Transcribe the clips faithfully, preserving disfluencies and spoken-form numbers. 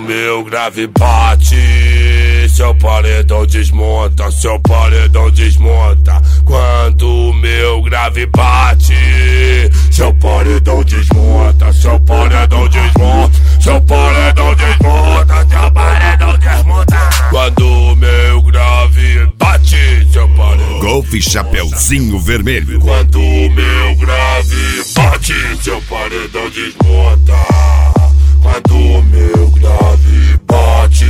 meu grave bate, seu paredão desmonta, seu paredão desmonta. Quando o meu grave bate, seu paredão desmonta, seu paredão desmonta, seu paredão desmonta, seu paredão desmonta. Quando o meu grave bate, seu paredão. Golf Chapeuzinho Vermelho. Quando o meu grave bate, seu paredão desmonta. Quando o meu grave bate,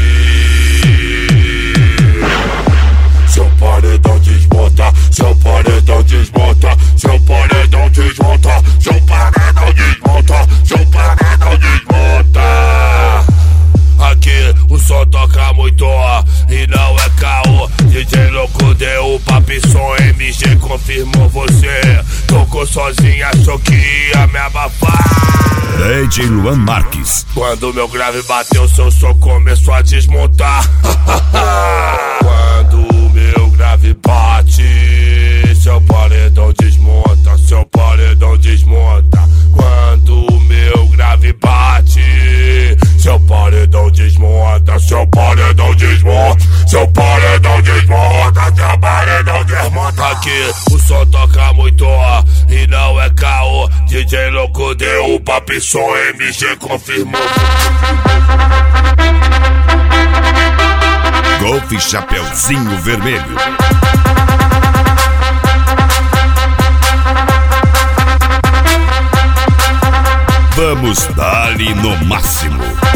seu paredão desmonta, seu paredão desmonta, seu paredão desmonta, seu paredão desmonta, seu paredão desmonta. Aqui o som toca muito e não é caô. D J louco deu o papi, som M G confirmou você. Tocou sozinha, achou que ia me abafar. D J Luan Marques. Quando meu grave bateu, seu som começou a desmontar. Quando o meu grave bate, seu paredão desmonta, seu paredão desmonta. Quando o meu grave bate, seu paredão desmonta, seu paredão desmonta, seu paredão desmonta, seu paredão desmonta. Aqui o som toca muito e não é caô. D J louco deu o papi, som M G confirmou. Golf Chapeuzinho Vermelho. Vamos dar-lhe no máximo.